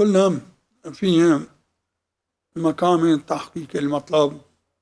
قلنا في مقام تحقيق المطلب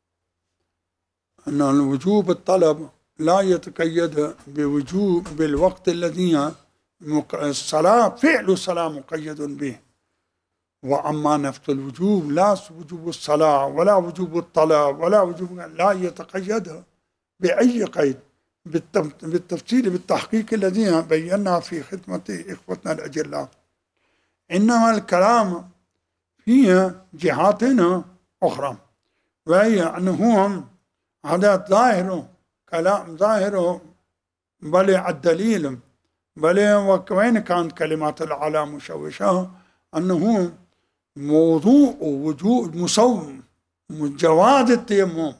أن الوجوب الطلب لا يتقيد بوجوب بالوقت الذي الصلاة فعل الصلاة مقيد به، وأما نفس الوجوب لا وجوب الصلاة ولا وجوب الطلب ولا وجوب لا يتقيد بأي قيد بالتفصيل بالتحقيق الذي بينا في خدمة إخوتنا الأجلاء. إنما الكلام فيه جهات أخرى، وهي أنهم هذا ظاهر كلام ظاهر بل الدليل بل وين كانت كلمات العلا مشوشة أنه موضوع وجود مصوم جواز التيمم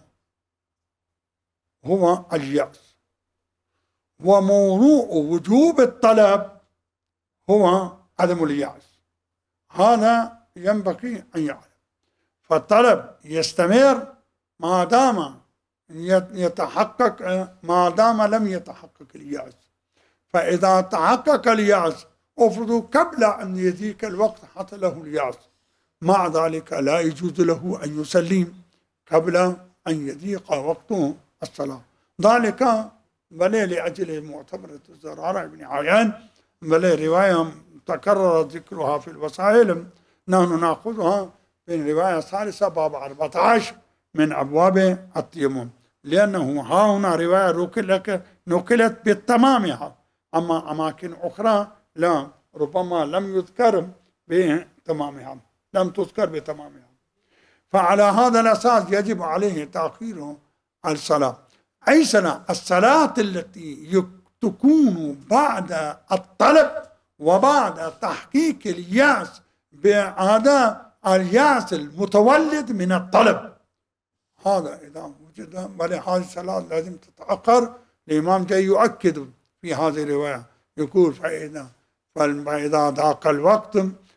هو اليأس، وموضوع وجوب الطلب هو عدم اليأس. هذا ينبغي أن يعلم. فالطلب يستمر ما دام يتحقق ما دام لم يتحقق اليأس. فإذا تحقق اليأس افرضوا قبل أن يضيق الوقت حتى له اليأس، مع ذلك لا يجوز له أن يسلم قبل أن يضيق وقت الصلاة. ذلك بل لأجل معتبرة الزرارة بن عيان بل رواية تكرر ذكرها في الوسائل، نحن نأخذها من رواية ثالثة باب 14 من أبواب التيمم، لأنه ها هنا رواية نقلت بتمامها، أما أماكن أخرى لا ربما لم يذكر بتمامها، لم تذكر بتمامها. فعلى هذا الأساس يجب عليه تأخير الصلاة. أي صلاة؟ الصلاة التي تكون بعد الطلب وبعد تحقيق اليأس بهذا اليأس المتولد من الطلب، هذا إذا وجد بل هذه الصلاة لازم تتأخر. الإمام جاي يؤكد في هذه الرواية يقول فإذا ضاق الوقت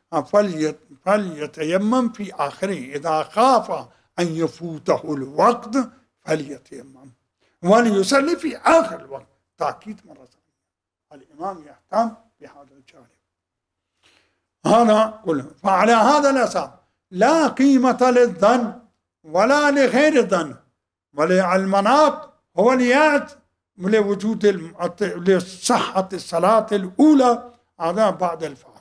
فليتيمم في آخره، إذا خاف أن يفوته الوقت فليتيمم وليصلي في آخر الوقت. تأكيد مرة ثانية الإمام يهتم بهذا الجانب. هذا كله. فعلى هذا الأساس لا قيمة للظن ولا لغير الظن، وللمناط هو اليأس لوجود لصحة الصلاة الأولى هذا بعد الفات،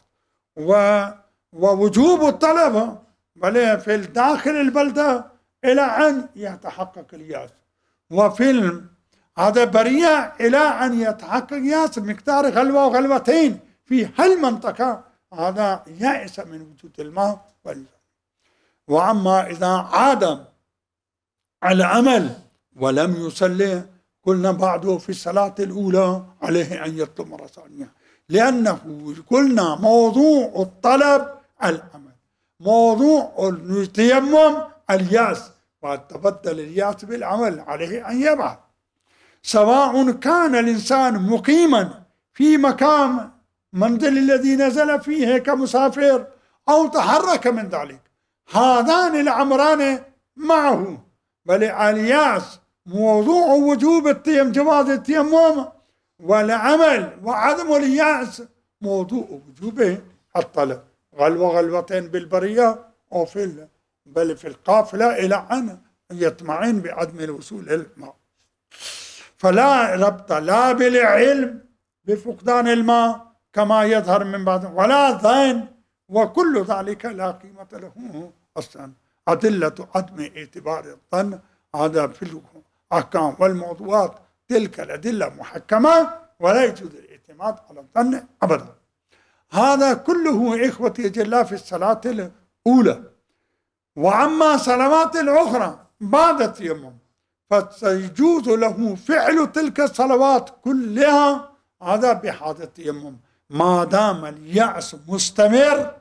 ووجوب الطلب بل في داخل البلدة إلى أن يتحقق اليأس، وفي هذا برية إلى أن يتحقق يأس مقدار غلوة وغلوتين في هالمنطقة، هذا يأس من وجود الماء والماء. وأما إذا عاد العمل ولم يصلي قلنا بعده في الصلاة الأولى عليه أن يطلب مرة ثانية، لأنه قلنا موضوع الطلب العمل، موضوع التيمم اليأس، وتبدل اليأس بالعمل عليه أن يبعث، سواء كان الإنسان مقيما في مكان منزل الذي نزل فيه كمسافر أو تحرك من ذلك، هذان الأمران معه. بل اليأس موضوع وجوب جواز التيمم، والعمل وعدم اليأس موضوع وجوب الطلب، غلوة غلوتين بالبرية أو بل في القافلة إلى أن يطمئن بعدم الوصول إلى الماء. فلا ربط لا بالعلم بفقدان الماء كما يظهر من بعض ولا ظن، وكل ذلك لا قيمة له أصلا. أدلة عدم اعتبار الظن هذا في الأحكام والموضوعات تلك الأدلة محكمة ولا يجوز الاعتماد على الظن أبدا. هذا كله إخوتي جل في الصلاة الأولى. وأما صلوات الأخرى بعد التيمم فسيجوز له فعل تلك الصلوات كلها هذا بحاجة التيمم ما دام اليأس مستمر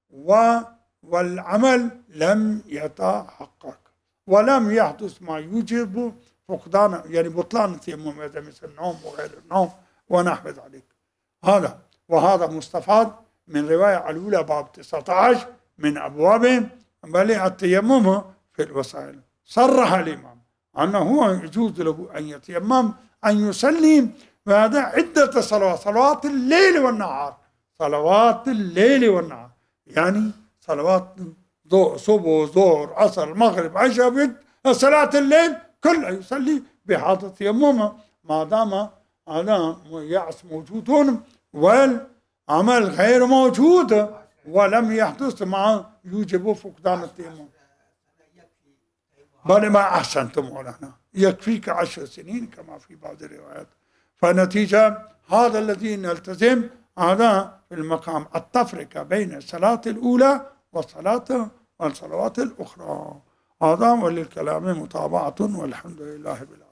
والعمل لم يتحقق ولم يحدث ما يوجب فقدان يعني بطلان التيمم مثل النوم وغير النوم ونحو ذلك. وهذا مستفاد من رواية الأولى باب 19 من أبواب بل التيمم في الوسائل. صرح الإمام أنه يجوز له أن يتيمم أن يصلي، وهذا عدة صلوات، صلوات الليل والنهار، صلوات الليل والنهار يعني صلوات صبح ظهر عصر مغرب عشاء صلاة الليل كلها يصلي بحالة تيممه، ما دام هذا يأس موجودون والعمل غير موجود ولم يحدث مع يوجب فقدان التيمم. بل ما أحسنتم مولانا، يكفيك 10 سنين كما في بعض الروايات. فنتيجة هذا الذي نلتزم هذا في المقام التفرقة بين الصلاة الأولى والصلوات الأخرى. هذا وللكلام متابعة والحمد لله بالعالمين.